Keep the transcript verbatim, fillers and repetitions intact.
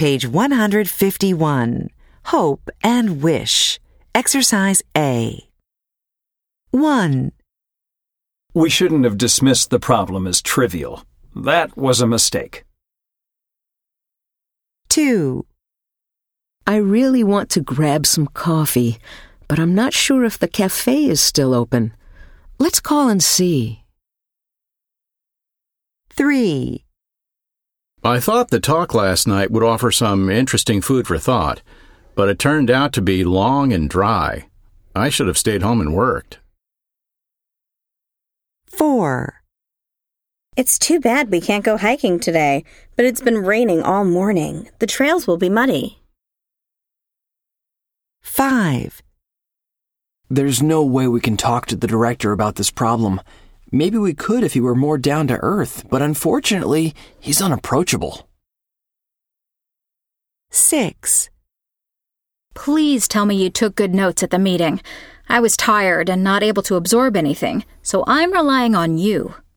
page one hundred fifty-one. Hope and Wish. Exercise A. one. We shouldn't have dismissed the problem as trivial. That was a mistake. two. I really want to grab some coffee, but I'm not sure if the cafe is still open. Let's call and see. three. I thought the talk last night would offer some interesting food for thought, but it turned out to be long and dry. I should have stayed home and worked. four. It's too bad we can't go hiking today, but it's been raining all morning. The trails will be muddy. five. There's no way we can talk to the director about this problem. Maybe we could if he were more down to earth, but unfortunately, he's unapproachable. six. Please tell me you took good notes at the meeting. I was tired and not able to absorb anything, so I'm relying on you.